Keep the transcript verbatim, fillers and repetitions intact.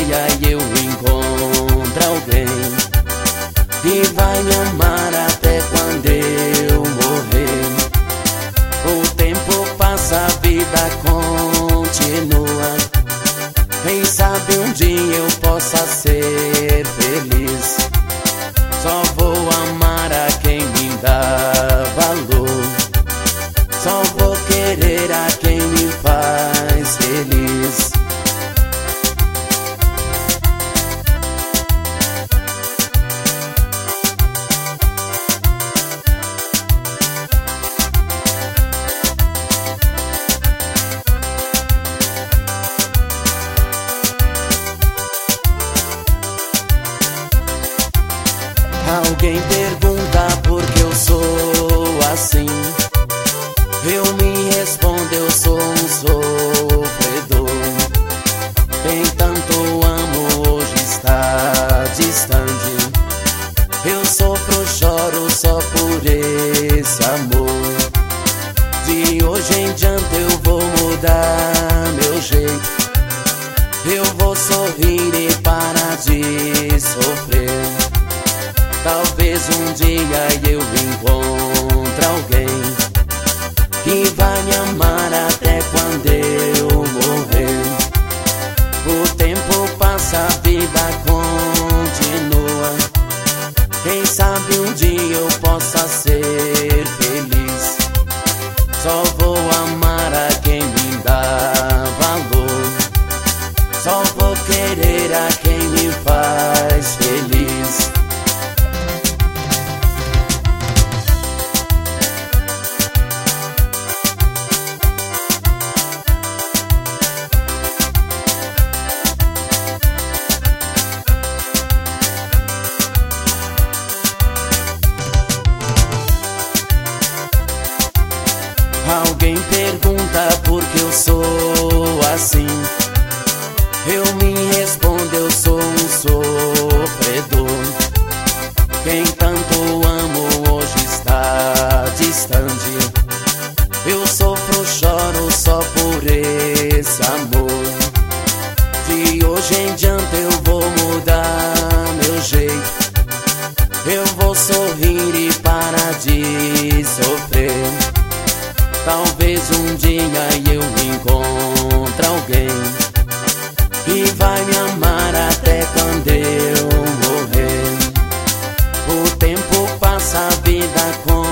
dia eu encontro alguém que vai me amar até quando eu morrer. O tempo passa, a vida continua. Quem sabe um dia eu possa ser feliz. Só vou amar a quem me dá valor. Só vou querer a quem me faz feliz. Alguém pergunta por que eu sou assim. Eu me respondo, eu sou um sofredor. Quem tanto amo hoje está distante. Eu sofro, choro só por esse amor. De hoje em diante eu vou mudar meu jeito. Eu vou sorrir e parar de sofrer. Talvez um dia eu encontre alguém que vai me amar até quando eu morrer. O tempo passa, a vida continua. Quem sabe um dia eu possa ser feliz. Só vou amar a quem me dá valor. Só vou querer a quem me faz feliz. Alguém pergunta por que eu sou assim. Eu me respondo, eu sou um sofredor. Quem tanto amo hoje está distante. Eu sofro, choro só por esse amor. De hoje em diante eu vou mudar meu jeito. Eu vou sorrir e parar de sofrer. Talvez um dia eu encontre alguém que vai me amar até quando eu morrer. O tempo passa, a vida com